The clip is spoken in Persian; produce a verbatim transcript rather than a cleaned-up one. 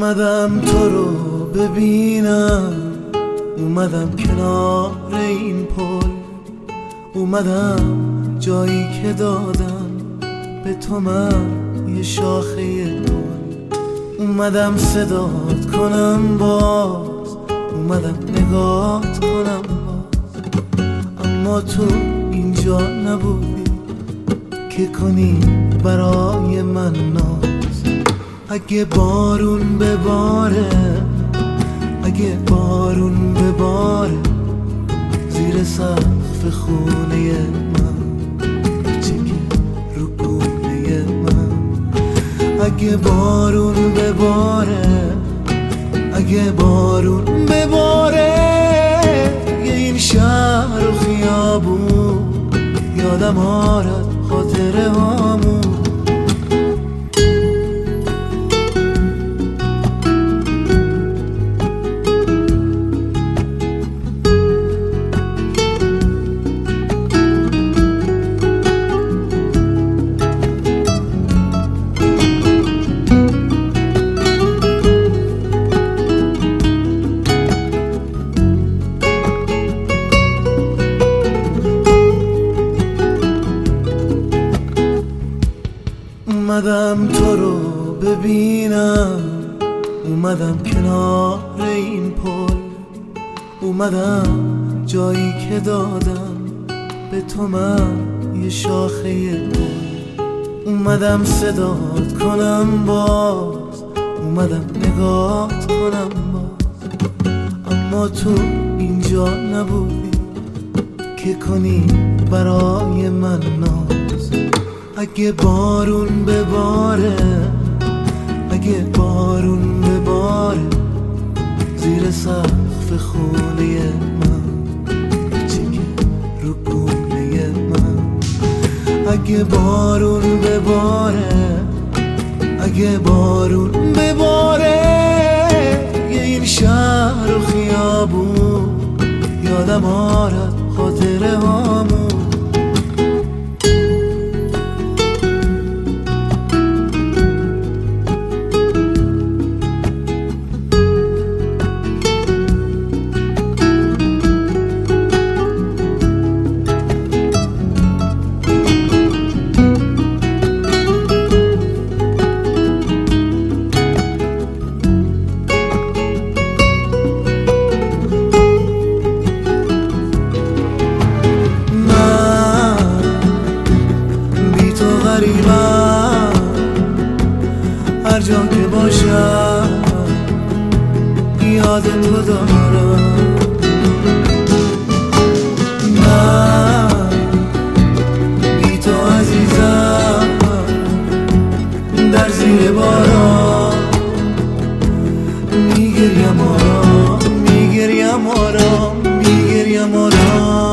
اومدم تو رو ببینم، اومدم کنار این پل، اومدم جایی که دادم به تو من یه شاخه گل. اومدم صدات کنم باز، اومدم نگات کنم باز، اما تو اینجا نبودی که کنی برای من ناز. اگه بارون بباره، اگه بارون بباره زیر سقف خونه من، چکه رو گونه من. اگه بارون بباره، اگه بارون بباره یه این شهر و خیابون یادم آرد خاطره هامون. اومدم تو رو ببینم، اومدم کنار این پل، اومدم جایی که دادم به تو من یه شاخه گل. اومدم صدات کنم باز، اومدم نگات کنم باز، اما تو اینجا نبودی که کنی برای من ناز. اگه بارون بباره، اگه بارون بباره زیر سقف خونه من، چکه رو گونه من. اگه بارون بباره، اگه بارون بباره یه این شهر و خیابون یادم آرد خاطره هامون. هر جا که باشم یاد تو دارم، من بی تو عزیزم در زیر باران میگریم آرام، میگریم آرام، میگریم آرام.